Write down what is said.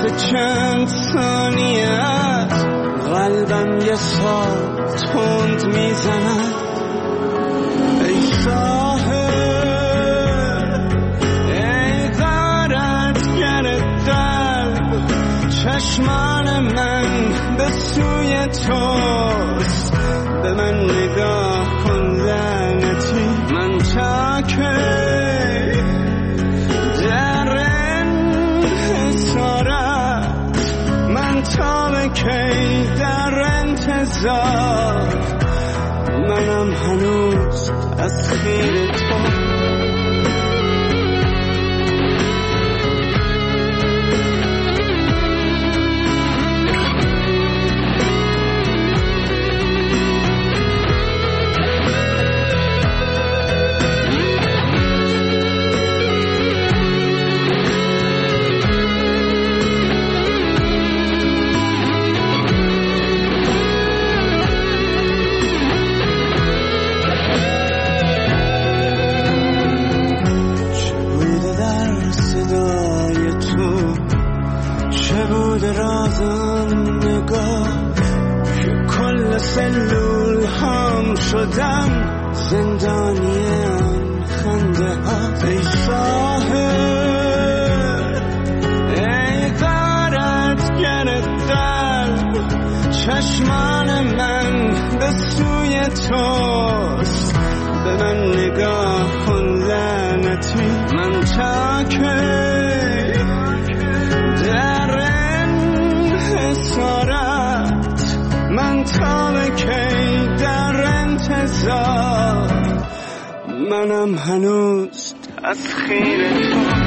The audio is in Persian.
چند ثانیه قلبم یه سال تند میزند. ای ساحل ای غارتگر قلب، چشمان من به سوی توست. به من نگاه کن لعنتی، من تا کی در انحصارت، من تا به کی در انتظار. منم هنوز از خیر تو. سلول هم شدم زندانیم خنده ها. ای ساحل ای غارتگر قلب، چشمان من به سوی توست. به من نگاه کن لعنتی، من تا کی در انحصارت، من تا به کی در انتظار. منم هنوز از خیر تو.